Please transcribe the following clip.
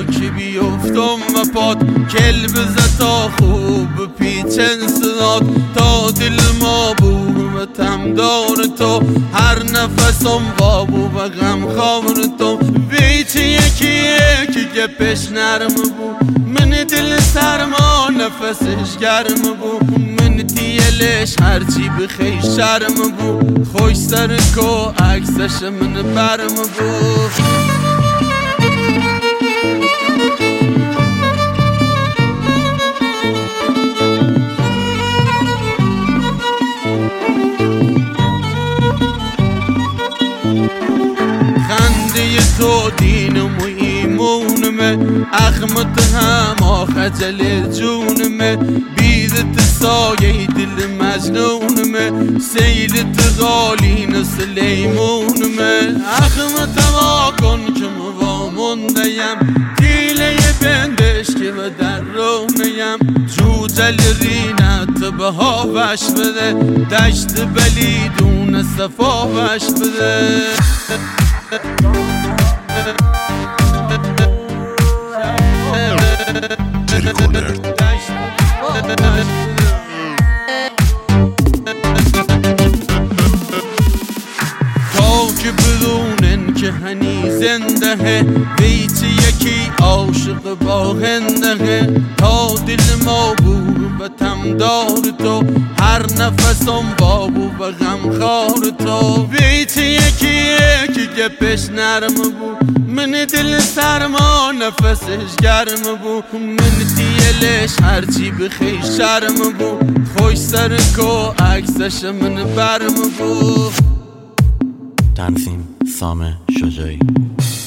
که بیفتم و پاد کل بزد تا خوب پیچن سناد تا دل ما بو و تمدار تو هر نفسم بابو و غم خور تو بیت یکیه که گپش نرم بو من دل سرما نفسش گرم بو من دیلش هرچی بخی شرم بو خوش سر کو عکسش من برم بو خنده تو دینم و ایمونمه اخمت هم خجل جونمه بیدت سایه دل مجنونمه سیلت غالین سلیمونمه اخمت ما کن که مواموندیم دیله بندش که و در رونیم جوجل رینت به هاوش بده دشت بلیدون صفاوش بده تا که بدونن که هنی زنده بیت یکی عاشق با هنده تا دل ما بود و تمدار تو هر نفسم بابو و غم خار تو بیت یکیه که گپش نرم بود من دل سرما نفسش گرم بود من دیلش هرچی بخی شرم بود خوش سر کو عکسش من برم بود تنظیم سام شجاعی